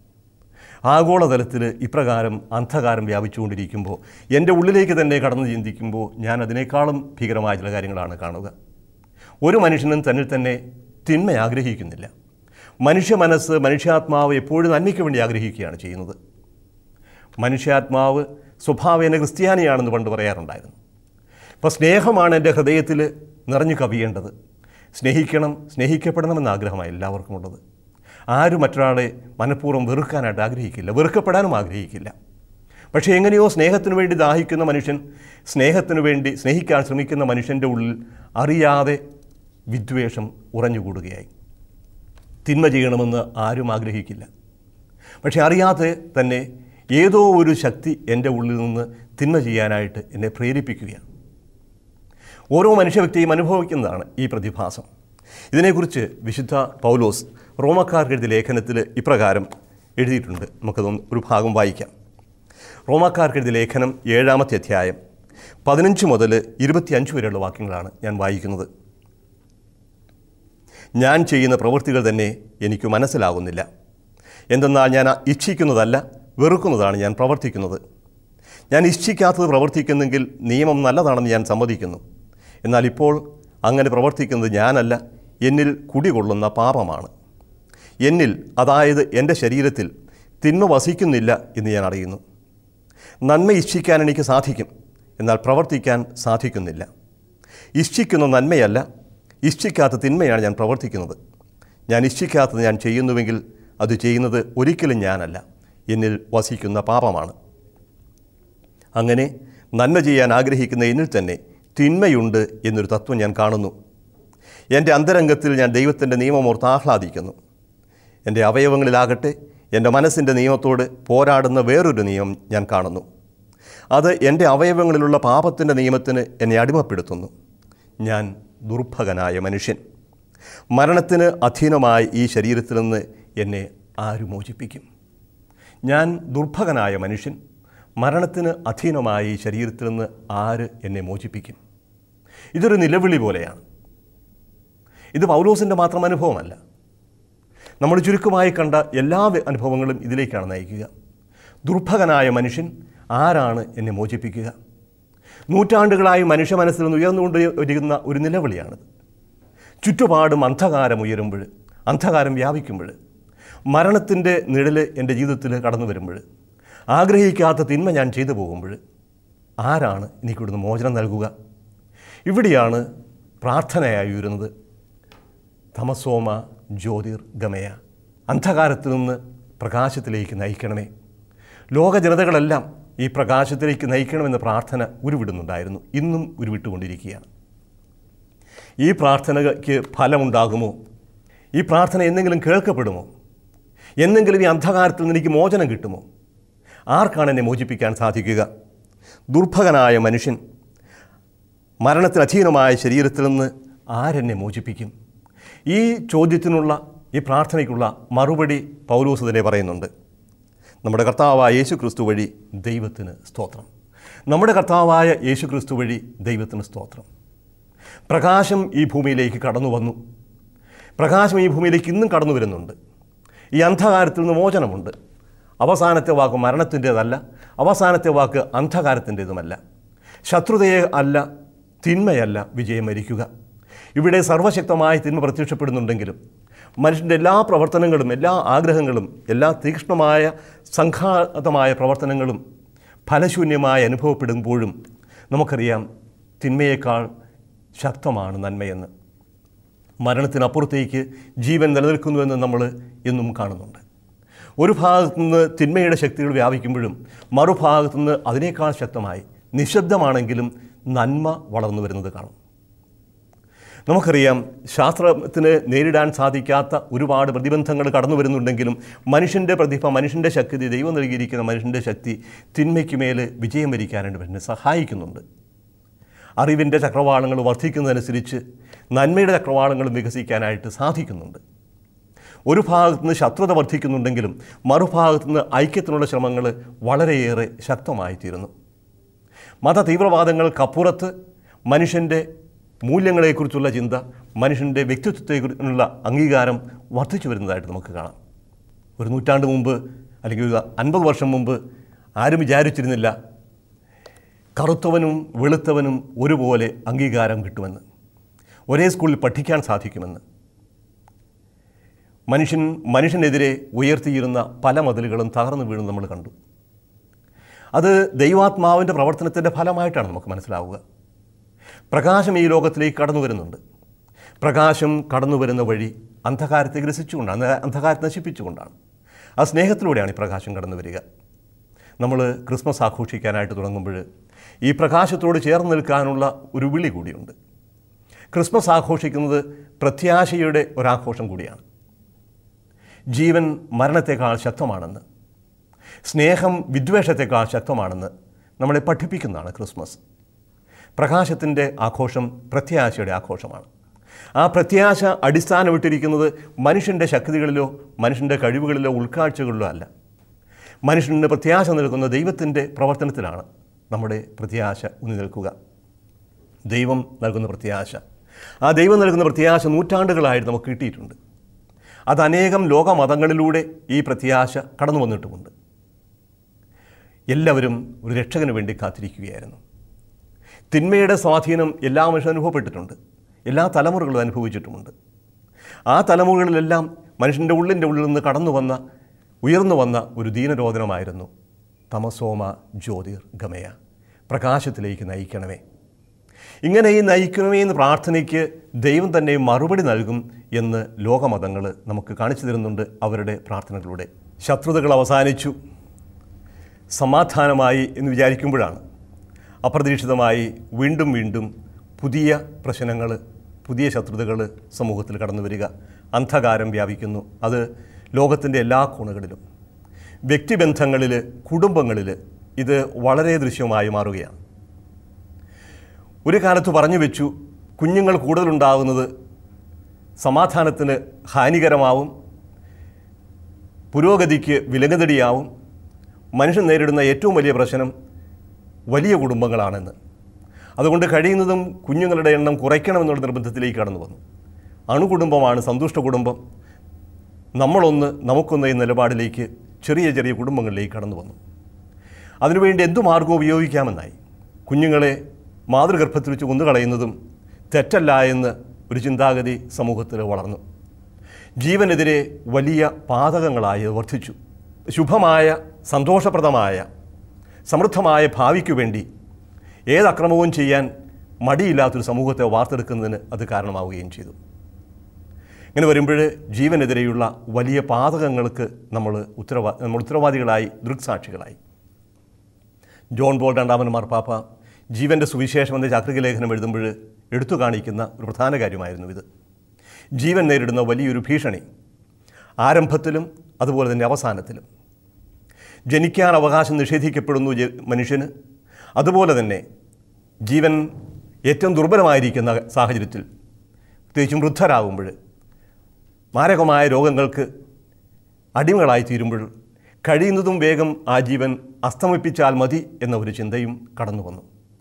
ആഗോളതലത്തിൽ ഇപ്രകാരം അന്ധകാരം വ്യാപിച്ചുകൊണ്ടിരിക്കുമ്പോൾ എൻ്റെ ഉള്ളിലേക്ക് തന്നെ കടന്നു ചിന്തിക്കുമ്പോൾ ഞാൻ അതിനേക്കാളും ഭീകരമായ ചില കാര്യങ്ങളാണ് കാണുക. ഒരു മനുഷ്യനും തന്നിൽ തന്നെ തിന്മ ആഗ്രഹിക്കുന്നില്ല. മനുഷ്യ മനസ്സ്, മനുഷ്യാത്മാവ് എപ്പോഴും നന്മയ്ക്ക് വേണ്ടി ആഗ്രഹിക്കുകയാണ് ചെയ്യുന്നത്. മനുഷ്യാത്മാവ് സ്വഭാവേന ക്രിസ്ത്യാനിയാണെന്ന് പണ്ട് പറയാറുണ്ടായിരുന്നു. ഇപ്പോൾ സ്നേഹമാണ് എൻ്റെ ഹൃദയത്തിൽ നിറഞ്ഞു കവിയേണ്ടത്. സ്നേഹിക്കണം, സ്നേഹിക്കപ്പെടണമെന്ന ആഗ്രഹമാണ് എല്ലാവർക്കും ഉള്ളത്. ആരും മറ്റൊരാളെ മനഃപൂർവ്വം വെറുക്കാനായിട്ട് ആഗ്രഹിക്കില്ല, വെറുക്കപ്പെടാനും ആഗ്രഹിക്കില്ല. പക്ഷേ എങ്ങനെയോ സ്നേഹത്തിനു വേണ്ടി ദാഹിക്കുന്ന മനുഷ്യൻ, സ്നേഹത്തിനു വേണ്ടി സ്നേഹിക്കാൻ ശ്രമിക്കുന്ന മനുഷ്യൻ്റെ ഉള്ളിൽ അറിയാതെ വിദ്വേഷം ഉറഞ്ഞുകൂടുകയായി. തിന്മ ചെയ്യണമെന്ന് ആരും ആഗ്രഹിക്കില്ല. പക്ഷെ അറിയാതെ തന്നെ ഏതോ ഒരു ശക്തി എൻ്റെ ഉള്ളിൽ നിന്ന് തിന്മ ചെയ്യാനായിട്ട് എന്നെ പ്രേരിപ്പിക്കുകയാണ്. ഓരോ മനുഷ്യ വ്യക്തിയും അനുഭവിക്കുന്നതാണ് ഈ പ്രതിഭാസം. ഇതിനെക്കുറിച്ച് വിശുദ്ധ പൗലോസ് റോമക്കാർക്ക് എഴുതിയ ലേഖനത്തിൽ ഇപ്രകാരം എഴുതിയിട്ടുണ്ട്. നമുക്കതൊന്ന് ഒരു ഭാഗം വായിക്കാം. റോമക്കാർക്ക് എഴുതിയ ലേഖനം 7-ാമത്തെ അധ്യായം 15 മുതൽ 25 വരെയുള്ള വാക്യങ്ങളാണ് ഞാൻ വായിക്കുന്നത്. ഞാൻ ചെയ്യുന്ന പ്രവൃത്തികൾ തന്നെ എനിക്ക് മനസ്സിലാകുന്നില്ല. എന്തെന്നാൽ ഞാൻ ഇച്ഛിക്കുന്നതല്ല, വെറുക്കുന്നതാണ് ഞാൻ പ്രവർത്തിക്കുന്നത്. ഞാൻ ഇച്ഛിക്കാത്തത് പ്രവർത്തിക്കുന്നെങ്കിൽ നിയമം നല്ലതാണെന്ന് ഞാൻ സമ്മതിക്കുന്നു. എന്നാൽ ഇപ്പോൾ അങ്ങനെ പ്രവർത്തിക്കുന്നത് ഞാനല്ല, എന്നിൽ കുടികൊള്ളുന്ന പാപമാണ്. എന്നിൽ, അതായത് എൻ്റെ ശരീരത്തിൽ തിന്മ വസിക്കുന്നില്ല എന്ന് ഞാൻ അറിയുന്നു. നന്മ ഇച്ഛിക്കാൻ എനിക്ക് സാധിക്കും, എന്നാൽ പ്രവർത്തിക്കാൻ സാധിക്കുന്നില്ല. ഇച്ഛിക്കുന്ന നന്മയല്ല, ഇച്ഛിക്കാത്ത തിന്മയാണ് ഞാൻ പ്രവർത്തിക്കുന്നത്. ഞാൻ ഇച്ഛിക്കാത്തത് ഞാൻ ചെയ്യുന്നുവെങ്കിൽ അത് ചെയ്യുന്നത് ഒരിക്കലും ഞാനല്ല, എന്നിൽ വസിക്കുന്ന പാപമാണ്. അങ്ങനെ നന്മ ചെയ്യാൻ ആഗ്രഹിക്കുന്ന എന്നിൽ തന്നെ തിന്മയുണ്ട് എന്നൊരു തത്വം ഞാൻ കാണുന്നു. എൻ്റെ അന്തരംഗത്തിൽ ഞാൻ ദൈവത്തിൻ്റെ നിയമമോർത്ത് ആഹ്ലാദിക്കുന്നു. എൻ്റെ അവയവങ്ങളിലാകട്ടെ എൻ്റെ മനസ്സിൻ്റെ നിയമത്തോട് പോരാടുന്ന വേറൊരു നിയമം ഞാൻ കാണുന്നു. അത് എൻ്റെ അവയവങ്ങളിലുള്ള പാപത്തിൻ്റെ നിയമത്തിന് എന്നെ അടിമപ്പെടുത്തുന്നു. ഞാൻ ദുർഭകനായ മനുഷ്യൻ. മരണത്തിന് അധീനമായ ഈ ശരീരത്തിൽ നിന്ന് എന്നെ ആര് മോചിപ്പിക്കും? ഞാൻ ദുർഭകനായ മനുഷ്യൻ, മരണത്തിന് അധീനമായ ഈ ശരീരത്തിൽ നിന്ന് ആര് എന്നെ മോചിപ്പിക്കും? ഇതൊരു നിലവിളി പോലെയാണ്. ഇത് പൗലോസിൻ്റെ മാത്രം അനുഭവമല്ല. നമ്മൾ ചുരുക്കമായി കണ്ട എല്ലാ അനുഭവങ്ങളും ഇതിലേക്കാണ് നയിക്കുക. ദുർഭകനായ മനുഷ്യൻ, ആരാണ് എന്നെ മോചിപ്പിക്കുക? നൂറ്റാണ്ടുകളായി മനുഷ്യ മനസ്സിൽ നിന്ന് ഉയർന്നുകൊണ്ടിരിക്കുന്ന ഒരു നിലവിളിയാണിത്. ചുറ്റുപാടും അന്ധകാരം ഉയരുമ്പോൾ അന്ധകാരം വ്യാപിക്കുമ്പോൾ, മരണത്തിൻ്റെ നിഴൽ എൻ്റെ ജീവിതത്തിൽ കടന്നു വരുമ്പോൾ, ആഗ്രഹിക്കാത്ത തിന്മ ഞാൻ ചെയ്തു പോകുമ്പോൾ ആരാണ് എനിക്കിവിടുന്ന് മോചനം നൽകുക? ഇവിടെയാണ് പ്രാർത്ഥനയായി ഉയരുന്നത്. തമസോമ ജ്യോതിർ ഗമയ, അന്ധകാരത്തിൽ നിന്ന് പ്രകാശത്തിലേക്ക് നയിക്കണമേ. ലോക ജനതകളെല്ലാം ഈ പ്രകാശത്തിലേക്ക് നയിക്കണമെന്ന പ്രാർത്ഥന ഉരുവിടുന്നുണ്ടായിരുന്നു, ഇന്നും ഉരുവിട്ടുകൊണ്ടിരിക്കുകയാണ്. ഈ പ്രാർത്ഥനയ്ക്ക് ഫലമുണ്ടാകുമോ? ഈ പ്രാർത്ഥന എന്തെങ്കിലും കേൾക്കപ്പെടുമോ? എന്തെങ്കിലും ഈ അന്ധകാരത്തിൽ നിന്ന് എനിക്ക് മോചനം കിട്ടുമോ? ആർക്കാണ് എന്നെ മോചിപ്പിക്കാൻ സാധിക്കുക? ദുർഭകനായ മനുഷ്യൻ, മരണത്തിന് അധീനമായ ശരീരത്തിൽ നിന്ന് ആരെന്നെ മോചിപ്പിക്കും? ഈ ചോദ്യത്തിനുള്ള, ഈ പ്രാർത്ഥനയ്ക്കുള്ള മറുപടി പൗലോസ് തന്നെ പറയുന്നുണ്ട്. നമ്മുടെ കർത്താവായ യേശു ക്രിസ്തു വഴി ദൈവത്തിന് സ്തോത്രം. നമ്മുടെ കർത്താവായ യേശു ക്രിസ്തു വഴി ദൈവത്തിന് സ്തോത്രം. പ്രകാശം ഈ ഭൂമിയിലേക്ക് കടന്നു വന്നു. പ്രകാശം ഈ ഭൂമിയിലേക്ക് ഇന്നും കടന്നു വരുന്നുണ്ട്. ഈ അന്ധകാരത്തിൽ നിന്ന് മോചനമുണ്ട്. അവസാനത്തെ വാക്ക് മരണത്തിൻ്റേതല്ല, അവസാനത്തെ വാക്ക് അന്ധകാരത്തിൻ്റേതുമല്ല. ശത്രുതയെ അല്ല, തിന്മയല്ല വിജയം വരിക്കുക. ഇവിടെ സർവശക്തമായ തിന്മ പ്രത്യക്ഷപ്പെടുന്നുണ്ടെങ്കിലും മനുഷ്യൻ്റെ എല്ലാ പ്രവർത്തനങ്ങളും, എല്ലാ ആഗ്രഹങ്ങളും, എല്ലാ തീക്ഷ്ണമായ സംഘാതമായ പ്രവർത്തനങ്ങളും ഫലശൂന്യമായി അനുഭവപ്പെടുമ്പോഴും നമുക്കറിയാം തിന്മയേക്കാൾ ശക്തമാണ് നന്മയെന്ന്. മരണത്തിനപ്പുറത്തേക്ക് ജീവൻ നിലനിൽക്കുന്നുവെന്ന് നമ്മൾ എന്നും കാണുന്നുണ്ട്. ഒരു ഭാഗത്തുനിന്ന് തിന്മയുടെ ശക്തികൾ വ്യാപിക്കുമ്പോഴും മറുഭാഗത്തുനിന്ന് അതിനേക്കാൾ ശക്തമായി നിശബ്ദമാണെങ്കിലും നന്മ വളർന്നു വരുന്നത് കാണും. നമുക്കറിയാം ശാസ്ത്രത്തിന് നേരിടാൻ സാധിക്കാത്ത ഒരുപാട് പ്രതിബന്ധങ്ങൾ കടന്നു വരുന്നുണ്ടെങ്കിലും മനുഷ്യൻ്റെ പ്രതിഭ, മനുഷ്യൻ്റെ ശക്തി, ദൈവം നൽകിയിരിക്കുന്ന മനുഷ്യൻ്റെ ശക്തി തിന്മയ്ക്ക് മേൽ വിജയം വരിക്കാനായിട്ട് മനുഷ്യനെ സഹായിക്കുന്നുണ്ട്. അറിവിൻ്റെ ചക്രവാളങ്ങൾ വർദ്ധിക്കുന്നതനുസരിച്ച് നന്മയുടെ ചക്രവാളങ്ങളും വികസിക്കാനായിട്ട് സാധിക്കുന്നുണ്ട്. ഒരു ഭാഗത്തുനിന്ന് ശത്രുത വർദ്ധിക്കുന്നുണ്ടെങ്കിലും മറുഭാഗത്തുനിന്ന് ഐക്യത്തിനുള്ള ശ്രമങ്ങൾ വളരെയേറെ ശക്തമായിത്തീരുന്നു. മത തീവ്രവാദങ്ങൾക്കപ്പുറത്ത് മനുഷ്യൻ്റെ മൂല്യങ്ങളെക്കുറിച്ചുള്ള ചിന്ത, മനുഷ്യൻ്റെ വ്യക്തിത്വത്തെക്കുറിച്ചുള്ള അംഗീകാരം വർദ്ധിച്ചു വരുന്നതായിട്ട് നമുക്ക് കാണാം. ഒരു നൂറ്റാണ്ട് മുമ്പ് അല്ലെങ്കിൽ ഒരു 50 വർഷം മുമ്പ് ആരും വിചാരിച്ചിരുന്നില്ല കറുത്തവനും വെളുത്തവനും ഒരുപോലെ അംഗീകാരം കിട്ടുമെന്ന്, ഒരേ സ്കൂളിൽ പഠിക്കാൻ സാധിക്കുമെന്ന്. മനുഷ്യനെതിരെ ഉയർത്തിയിരുന്ന പല മതിലുകളും തകർന്നു വീഴുന്നത് നമ്മൾ കണ്ടു. അത് ദൈവാത്മാവിൻ്റെ പ്രവർത്തനത്തിൻ്റെ ഫലമായിട്ടാണ് നമുക്ക് മനസ്സിലാവുക. പ്രകാശം ഈ ലോകത്തിലേക്ക് കടന്നു വരുന്നുണ്ട്. പ്രകാശം കടന്നു വരുന്ന വഴി അന്ധകാരത്തെ ഗ്രസിച്ചുകൊണ്ടാണ്, അന്ധകാരത്തെ നശിപ്പിച്ചുകൊണ്ടാണ്. ആ സ്നേഹത്തിലൂടെയാണ് ഈ പ്രകാശം കടന്നു വരിക. നമ്മൾ ക്രിസ്മസ് ആഘോഷിക്കാനായിട്ട് തുടങ്ങുമ്പോൾ ഈ പ്രകാശത്തോട് ചേർന്ന് നിൽക്കാനുള്ള ഒരു വിളി കൂടിയുണ്ട്. ക്രിസ്മസ് ആഘോഷിക്കുന്നത് പ്രത്യാശയുടെ ഒരാഘോഷം കൂടിയാണ്. ജീവൻ മരണത്തെക്കാൾ ശക്തമാണെന്ന്, സ്നേഹം വിദ്വേഷത്തെക്കാൾ ശക്തമാണെന്ന് നമ്മളെ പഠിപ്പിക്കുന്നതാണ് ക്രിസ്മസ്. പ്രകാശത്തിൻ്റെ ആഘോഷം പ്രത്യാശയുടെ ആഘോഷമാണ്. ആ പ്രത്യാശ അടിസ്ഥാനമിട്ടിരിക്കുന്നത് മനുഷ്യൻ്റെ ശക്തികളിലോ മനുഷ്യൻ്റെ കഴിവുകളിലോ ഉൾക്കാഴ്ചകളിലോ അല്ല. മനുഷ്യന് പ്രത്യാശ നൽകുന്ന ദൈവത്തിൻ്റെ പ്രവർത്തനത്തിലാണ് നമ്മുടെ പ്രത്യാശ ഊന്നി നിൽക്കുക. ദൈവം നൽകുന്ന പ്രത്യാശ, ആ ദൈവം നൽകുന്ന പ്രത്യാശ നൂറ്റാണ്ടുകളായിട്ട് നമുക്ക് കിട്ടിയിട്ടുണ്ട്. അത് അനേകം ലോകമതങ്ങളിലൂടെ ഈ പ്രത്യാശ കടന്നു വന്നിട്ടുമുണ്ട്. എല്ലാവരും ഒരു രക്ഷകന് വേണ്ടി കാത്തിരിക്കുകയായിരുന്നു. തിന്മയുടെ സ്വാധീനം എല്ലാ മനുഷ്യരും അനുഭവപ്പെട്ടിട്ടുണ്ട്, എല്ലാ തലമുറകളും അനുഭവിച്ചിട്ടുമുണ്ട്. ആ തലമുറകളിലെല്ലാം മനുഷ്യൻ്റെ ഉള്ളിൽ നിന്ന് ഉയർന്നു വന്ന ഒരു ദീനരോധനമായിരുന്നു തമസോമ ജ്യോതിർ ഗമയ, പ്രകാശത്തിലേക്ക് നയിക്കണമേ. ഇങ്ങനെ ഈ നയിക്കണമേ എന്ന് പ്രാർത്ഥനയ്ക്ക് ദൈവം തന്നെ മറുപടി നൽകും എന്ന് ലോകമതങ്ങൾ നമുക്ക് കാണിച്ചു തരുന്നുണ്ട് അവരുടെ പ്രാർത്ഥനകളിലൂടെ. ശത്രുതകൾ അവസാനിച്ചു, സമാധാനമായി എന്ന് വിചാരിക്കുമ്പോഴാണ് അപ്രതീക്ഷിതമായി വീണ്ടും പുതിയ പ്രശ്നങ്ങൾ, പുതിയ ശത്രുതകൾ സമൂഹത്തിൽ കടന്നു വരിക. അന്ധകാരം വ്യാപിക്കുന്നു. അത് ലോകത്തിൻ്റെ എല്ലാ കോണുകളിലും, വ്യക്തിബന്ധങ്ങളിൽ, കുടുംബങ്ങളിൽ ഇത് വളരെ ദൃശ്യമായി മാറുകയാണ്. ഒരു കാലത്ത് പറഞ്ഞു വെച്ചു, കുഞ്ഞുങ്ങൾ കൂടുതലുണ്ടാകുന്നത് സമാധാനത്തിന് ഹാനികരമാവും, പുരോഗതിക്ക് വിലങ്ങുതടിയാവും, മനുഷ്യൻ നേരിടുന്ന ഏറ്റവും വലിയ പ്രശ്നം വലിയ കുടുംബങ്ങളാണെന്ന്. അതുകൊണ്ട് കഴിയുന്നതും കുഞ്ഞുങ്ങളുടെ എണ്ണം കുറയ്ക്കണമെന്നുള്ള നിർബന്ധത്തിലേക്ക് കടന്നു വന്നു. അണുകുടുംബമാണ് സന്തുഷ്ട കുടുംബം, നമുക്കൊന്ന് എന്ന നിലപാടിലേക്ക് ചെറിയ കുടുംബങ്ങളിലേക്ക് കടന്നു വന്നു. അതിനുവേണ്ടി എന്തു മാർഗവും ഉപയോഗിക്കാമെന്നായി. കുഞ്ഞുങ്ങളെ മാതൃഗർഭത്തിൽ വെച്ച് കൊന്നുകളയുന്നതും തെറ്റല്ല എന്ന് ഒരു ചിന്താഗതി സമൂഹത്തിൽ വളർന്നു. ജീവനെതിരെ വലിയ പാതകങ്ങളായി വർദ്ധിച്ചു. ശുഭമായ, സന്തോഷപ്രദമായ, സമൃദ്ധമായ ഭാവിക്കു വേണ്ടി ഏത് അക്രമവും ചെയ്യാൻ മടിയില്ലാത്തൊരു സമൂഹത്തെ വാർത്തെടുക്കുന്നതിന് അത് കാരണമാവുകയും ചെയ്തു. ഇങ്ങനെ വരുമ്പോൾ ജീവനെതിരെയുള്ള വലിയ പാതകങ്ങൾക്ക് നമ്മൾ ഉത്തരവാദികളായി, ദൃക്സാക്ഷികളായി. ജോൺ പോൾ രണ്ടാമൻ മാർപ്പാപ്പ ജീവൻ്റെ സുവിശേഷം എന്ന ചാക്രിക ലേഖനം എഴുതുമ്പോൾ എടുത്തു കാണിക്കുന്ന ഒരു പ്രധാന കാര്യമായിരുന്നു ഇത്. ജീവൻ നേരിടുന്ന വലിയൊരു ഭീഷണി ആരംഭത്തിലും അതുപോലെ തന്നെ അവസാനത്തിലും. ജനിക്കാൻ അവകാശം നിഷേധിക്കപ്പെടുന്നു മനുഷ്യന്. അതുപോലെ തന്നെ ജീവൻ ഏറ്റവും ദുർബലമായിരിക്കുന്ന സാഹചര്യത്തിൽ, പ്രത്യേകിച്ചും വൃദ്ധരാകുമ്പോൾ, മാരകമായ രോഗങ്ങൾക്ക് അടിമകളായി തീരുമ്പോൾ കഴിയുന്നതും വേഗം ആ ജീവൻ അസ്തമിപ്പിച്ചാൽ മതി എന്ന ഒരു ചിന്തയും കടന്നു വന്നു.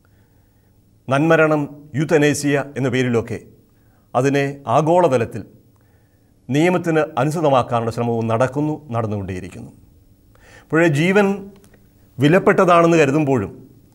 നന്മരണം, യൂത്തനേസിയ എന്ന പേരിലൊക്കെ അതിനെ ആഗോളതലത്തിൽ നിയമത്തിന് അനുസൃതമാക്കാനുള്ള ശ്രമവും നടന്നുകൊണ്ടേയിരിക്കുന്നു. അപ്പോഴേ ജീവൻ വിലപ്പെട്ടതാണെന്ന് കരുതുമ്പോഴും,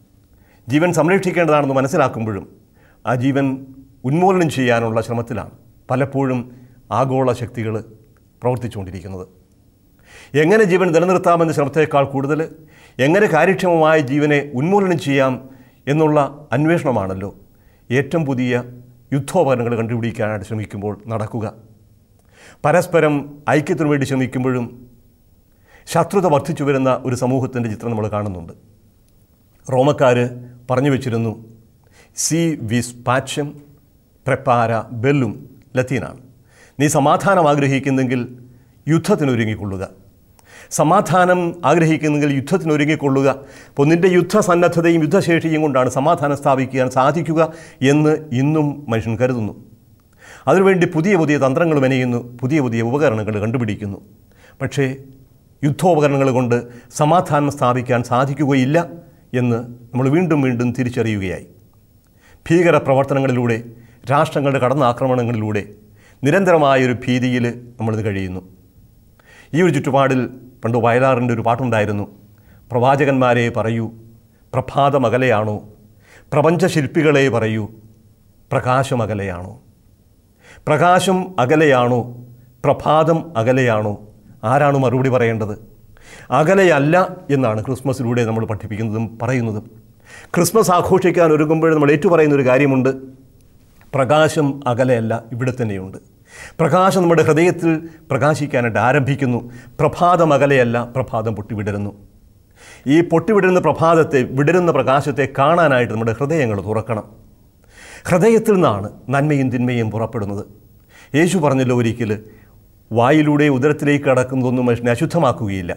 ജീവൻ സംരക്ഷിക്കേണ്ടതാണെന്ന് മനസ്സിലാക്കുമ്പോഴും ആ ജീവൻ ഉന്മൂലനം ചെയ്യാനുള്ള ശ്രമത്തിലാണ് പലപ്പോഴും ആഗോള ശക്തികൾ പ്രവർത്തിച്ചുകൊണ്ടിരിക്കുന്നത്. എങ്ങനെ ജീവൻ നിലനിർത്താമെന്ന ശ്രമത്തേക്കാൾ കൂടുതൽ എങ്ങനെ കാര്യക്ഷമമായ ജീവനെ ഉന്മൂലനം ചെയ്യാം എന്നുള്ള അന്വേഷണമാണല്ലോ ഏറ്റവും പുതിയ യുദ്ധോപകരണങ്ങൾ കണ്ടുപിടിക്കാനായിട്ട് ശ്രമിക്കുമ്പോൾ നടക്കുക. പരസ്പരം ഐക്യത്തിനു വേണ്ടി ശ്രമിക്കുമ്പോഴും ശത്രുത വർദ്ധിച്ചു വരുന്ന ഒരു സമൂഹത്തിൻ്റെ ചിത്രം നമ്മൾ കാണുന്നുണ്ട്. റോമക്കാർ പറഞ്ഞു വച്ചിരുന്നു, സി വിസ് പാച്യം പ്രപ്പാര ബെല്ലും ലത്തീനാണ്. നീ സമാധാനം ആഗ്രഹിക്കുന്നെങ്കിൽ യുദ്ധത്തിനൊരുങ്ങിക്കൊള്ളുക. സമാധാനം ആഗ്രഹിക്കുന്നെങ്കിൽ യുദ്ധത്തിനൊരുങ്ങിക്കൊള്ളുക. അപ്പോൾ നിൻ്റെ യുദ്ധസന്നദ്ധതയും യുദ്ധശേഷിയും കൊണ്ടാണ് സമാധാനം സ്ഥാപിക്കാൻ സാധിക്കുക എന്ന് ഇന്നും മനുഷ്യൻ കരുതുന്നു. അതിനുവേണ്ടി പുതിയ പുതിയ തന്ത്രങ്ങൾ മെനയുന്നു, പുതിയ പുതിയ ഉപകരണങ്ങൾ കണ്ടുപിടിക്കുന്നു. പക്ഷേ യുദ്ധോപകരണങ്ങൾ കൊണ്ട് സമാധാനം സ്ഥാപിക്കാൻ സാധിക്കുകയില്ല എന്ന് നമ്മൾ വീണ്ടും വീണ്ടും തിരിച്ചറിയുകയായി. ഭീകര പ്രവർത്തനങ്ങളിലൂടെ, രാഷ്ട്രങ്ങളുടെ കടന്നാക്രമണങ്ങളിലൂടെ നിരന്തരമായൊരു ഭീതിയിൽ നമ്മളിത് കഴിയുന്നു. ഈ ഒരു ചുറ്റുപാടിൽ പണ്ട് വയലാറിൻ്റെ ഒരു പാട്ടുണ്ടായിരുന്നു, പ്രവാചകന്മാരെ പറയൂ പ്രഭാതം അകലെയാണോ, പ്രപഞ്ചശില്പികളെ പറയൂ പ്രകാശം അകലെയാണോ. പ്രകാശം അകലെയാണോ, പ്രഭാതം അകലെയാണോ? ആരാണ് മറുപടി പറയേണ്ടത്? അകലെയല്ല എന്നാണ് ക്രിസ്മസിലൂടെ നമ്മൾ പഠിപ്പിക്കുന്നതും പറയുന്നതും. ക്രിസ്മസ് ആഘോഷിക്കാൻ ഒരുങ്ങുമ്പോൾ നമ്മൾ ഏറ്റുപറയുന്നൊരു കാര്യമുണ്ട്, പ്രകാശം അകലെയല്ല, ഇവിടെ തന്നെയുണ്ട്. പ്രകാശം നമ്മുടെ ഹൃദയത്തിൽ പ്രകാശിക്കാനായിട്ട് ആരംഭിക്കുന്നു. പ്രഭാതം അകലെയല്ല, പ്രഭാതം പൊട്ടിവിടരുന്നു. ഈ പൊട്ടിവിടരുന്ന പ്രഭാതത്തെ, വിടരുന്ന പ്രകാശത്തെ കാണാനായിട്ട് നമ്മുടെ ഹൃദയങ്ങൾ തുറക്കണം. ഹൃദയത്തിൽ നിന്നാണ് നന്മയും തിന്മയും പുറപ്പെടുന്നത്. യേശു പറഞ്ഞല്ലോ ഒരിക്കൽ, വായിലൂടെ ഉദരത്തിലേക്ക് കടക്കുന്നതൊന്നും മനുഷ്യനെ അശുദ്ധമാക്കുകയില്ല.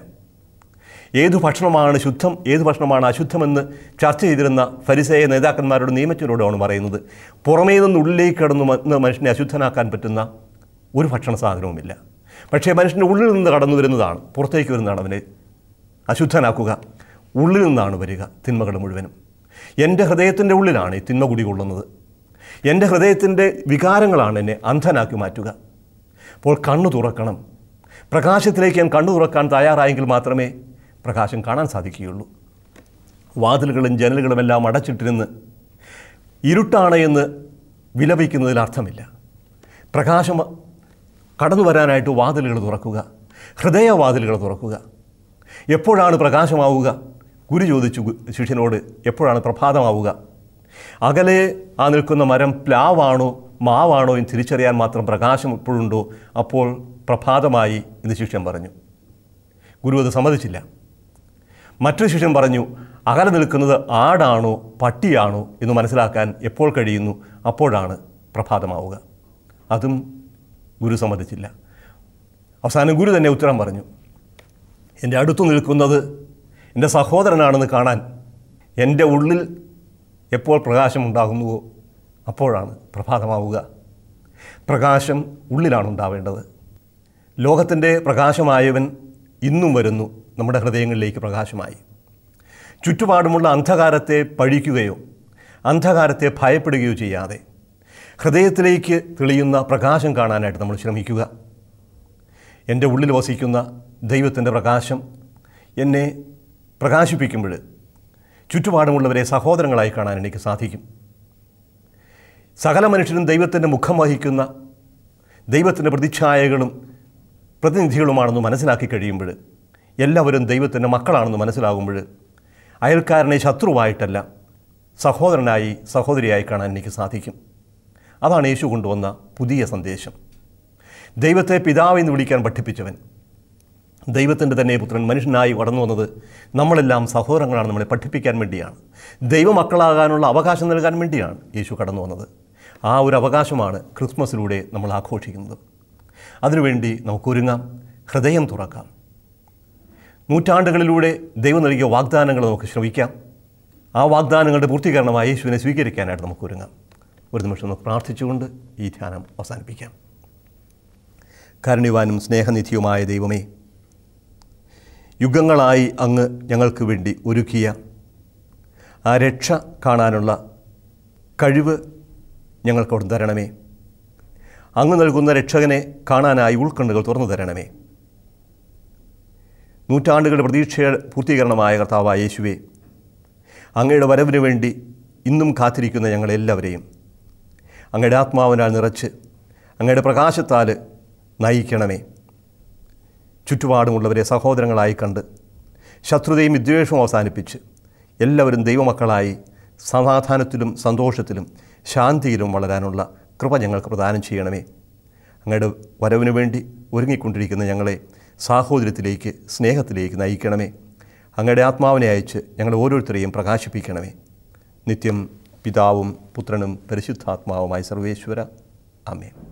ഏതു ഭക്ഷണമാണ് ശുദ്ധം, ഏതു ഭക്ഷണമാണ് അശുദ്ധമെന്ന് ചർച്ച ചെയ്തിരുന്ന ഫരിസേയ നേതാക്കന്മാരോട്, നിയമജ്ഞരോടാണ് പറയുന്നത്. പുറമേ നിന്ന് ഉള്ളിലേക്ക് കടന്നു മനുഷ്യനെ അശുദ്ധനാക്കാൻ പറ്റുന്ന ഒരു ഭക്ഷണ സാധനവുമില്ല. പക്ഷേ മനുഷ്യൻ്റെ ഉള്ളിൽ നിന്ന് കടന്നു വരുന്നതാണ്, പുറത്തേക്ക് വരുന്നതാണ് അവനെ അശുദ്ധനാക്കുക. ഉള്ളിൽ നിന്നാണ് വരിക തിന്മകൾ മുഴുവനും. എൻ്റെ ഹൃദയത്തിൻ്റെ ഉള്ളിലാണ് ഈ തിന്മ കുടികൊള്ളുന്നത്. എൻ്റെ ഹൃദയത്തിൻ്റെ വികാരങ്ങളാണ് എന്നെ അന്ധനാക്കി മാറ്റുക. അപ്പോൾ കണ്ണു തുറക്കണം. പ്രകാശത്തിലേക്ക് ഞാൻ കണ്ണു തുറക്കാൻ തയ്യാറായെങ്കിൽ മാത്രമേ പ്രകാശം കാണാൻ സാധിക്കുകയുള്ളൂ. വാതിലുകളും ജനലുകളുമെല്ലാം അടച്ചിട്ടിരുന്ന് ഇരുട്ടാണ് എന്ന് വിലപിക്കുന്നതിൽ അർത്ഥമില്ല. പ്രകാശം കടന്നു വരാനായിട്ട് വാതിലുകൾ തുറക്കുക, ഹൃദയവാതിലുകൾ തുറക്കുക. എപ്പോഴാണ് പ്രകാശമാവുക? ഗുരു ചോദിച്ചു ശിഷ്യനോട്, എപ്പോഴാണ് പ്രഭാതമാവുക? അകലെ ആ നിൽക്കുന്ന മരം പ്ലാവാണോ മാവാണോ എന്ന് തിരിച്ചറിയാൻ മാത്രം പ്രകാശം എപ്പോഴുണ്ടോ അപ്പോൾ പ്രഭാതമായി എന്ന് ശിഷ്യൻ പറഞ്ഞു. ഗുരു അത് സമ്മതിച്ചില്ല. മറ്റൊരു ശിഷ്യൻ പറഞ്ഞു, അകലെ നിൽക്കുന്നത് ആടാണോ പട്ടിയാണോ എന്ന് മനസ്സിലാക്കാൻ എപ്പോൾ കഴിയുന്നു അപ്പോഴാണ് പ്രഭാതമാവുക. അതും ഗുരു സമ്മതിച്ചില്ല. അവസാനം ഗുരു തന്നെ ഉത്തരം പറഞ്ഞു, എൻ്റെ അടുത്തു നിൽക്കുന്നത് എൻ്റെ സഹോദരനാണെന്ന് കാണാൻ എൻ്റെ ഉള്ളിൽ എപ്പോൾ പ്രകാശമുണ്ടാകുന്നുവോ അപ്പോഴാണ് പ്രഭാതമാവുക. പ്രകാശം ഉള്ളിലാണ് ഉണ്ടാവേണ്ടത്. ലോകത്തിൻ്റെ പ്രകാശമായവൻ ഇന്നും വരുന്നു നമ്മുടെ ഹൃദയങ്ങളിലേക്ക് പ്രകാശമായി. ചുറ്റുപാടുമുള്ള അന്ധകാരത്തെ പഴിക്കുകയോ അന്ധകാരത്തെ ഭയപ്പെടുകയോ ചെയ്യാതെ ഹൃദയത്തിലേക്ക് തെളിയുന്ന പ്രകാശം കാണാനായിട്ട് നമ്മൾ ശ്രമിക്കുക. എൻ്റെ ഉള്ളിൽ വസിക്കുന്ന ദൈവത്തിൻ്റെ പ്രകാശം എന്നെ പ്രകാശിപ്പിക്കുമ്പോൾ ചുറ്റുപാടുമുള്ളവരെ സഹോദരങ്ങളായി കാണാൻ എനിക്ക് സാധിക്കും. സകല മനുഷ്യരും ദൈവത്തിൻ്റെ മുഖം വഹിക്കുന്ന ദൈവത്തിൻ്റെ പ്രതിച്ഛായകളും പ്രതിനിധികളുമാണെന്ന് മനസ്സിലാക്കി കഴിയുമ്പോൾ, എല്ലാവരും ദൈവത്തിൻ്റെ മക്കളാണെന്ന് മനസ്സിലാകുമ്പോൾ, അയൽക്കാരനെ ശത്രുവായിട്ടല്ല സഹോദരനായി സഹോദരിയായി കാണാൻ എനിക്ക് സാധിക്കും. അതാണ് യേശു കൊണ്ടുവന്ന പുതിയ സന്ദേശം. ദൈവത്തെ പിതാവെന്ന് വിളിക്കാൻ പഠിപ്പിച്ചവൻ, ദൈവത്തിൻ്റെ തന്നെ പുത്രൻ മനുഷ്യനായി കടന്നു വന്നത് നമ്മളെല്ലാം സഹോദരങ്ങളാണ് നമ്മളെ പഠിപ്പിക്കാൻ വേണ്ടിയാണ്. ദൈവമക്കളാകാനുള്ള അവകാശം നൽകാൻ വേണ്ടിയാണ് യേശു കടന്നു വന്നത്. ആ ഒരു അവകാശമാണ് ക്രിസ്മസിലൂടെ നമ്മൾ ആഘോഷിക്കുന്നത്. അതിനുവേണ്ടി നമുക്കൊരുങ്ങാം, ഹൃദയം തുറക്കാം. നൂറ്റാണ്ടുകളിലൂടെ ദൈവം നൽകിയ വാഗ്ദാനങ്ങൾ നമുക്ക് ശ്രമിക്കാം. ആ വാഗ്ദാനങ്ങളുടെ പൂർത്തീകരണമായി യേശുവിനെ സ്വീകരിക്കാനായിട്ട് നമുക്കൊരുങ്ങാം. ഒരു നിമിഷം നമുക്ക് പ്രാർത്ഥിച്ചുകൊണ്ട് ഈ ധ്യാനം അവസാനിപ്പിക്കാം. കാരുണ്യവാനും സ്നേഹനിധിയുമായ ദൈവമേ, യുഗങ്ങളായി അങ്ങ് ഞങ്ങൾക്ക് വേണ്ടി ഒരുക്കിയ ആ രക്ഷ കാണാനുള്ള കഴിവ് ഞങ്ങൾക്കവിടെ തരണമേ. അങ്ങ് നൽകുന്ന രക്ഷകനെ കാണാനായി ഉൾക്കണ്ണുകൾ തുറന്നു തരണമേ. നൂറ്റാണ്ടുകളുടെ പ്രതീക്ഷയുടെ പൂർത്തീകരണമായ കർത്താവായ യേശുവേ, അങ്ങയുടെ വരവിന് വേണ്ടി ഇന്നും കാത്തിരിക്കുന്ന ഞങ്ങളെല്ലാവരെയും അങ്ങയുടെ ആത്മാവിനാൽ നിറച്ച് അങ്ങയുടെ പ്രകാശത്താൽ നയിക്കണമേ. ചുറ്റുപാടുമുള്ളവരെ സഹോദരങ്ങളായി കണ്ട് ശത്രുതയും വിദ്വേഷവും അവസാനിപ്പിച്ച് എല്ലാവരും ദൈവമക്കളായി സമാധാനത്തിലും സന്തോഷത്തിലും ശാന്തിയിലും വളരാനുള്ള കൃപ ഞങ്ങൾക്ക് പ്രദാനം ചെയ്യണമേ. അങ്ങയുടെ വരവിന് വേണ്ടി ഒരുങ്ങിക്കൊണ്ടിരിക്കുന്ന ഞങ്ങളെ സാഹോദര്യത്തിലേക്ക്, സ്നേഹത്തിലേക്ക് നയിക്കണമേ. അങ്ങയുടെ ആത്മാവിനെ അയച്ച് ഞങ്ങളെ ഓരോരുത്തരെയും പ്രകാശിപ്പിക്കണമേ. നിത്യം പിതാവും പുത്രനും പരിശുദ്ധാത്മാവുമായി സർവേശ്വര. ആമേൻ.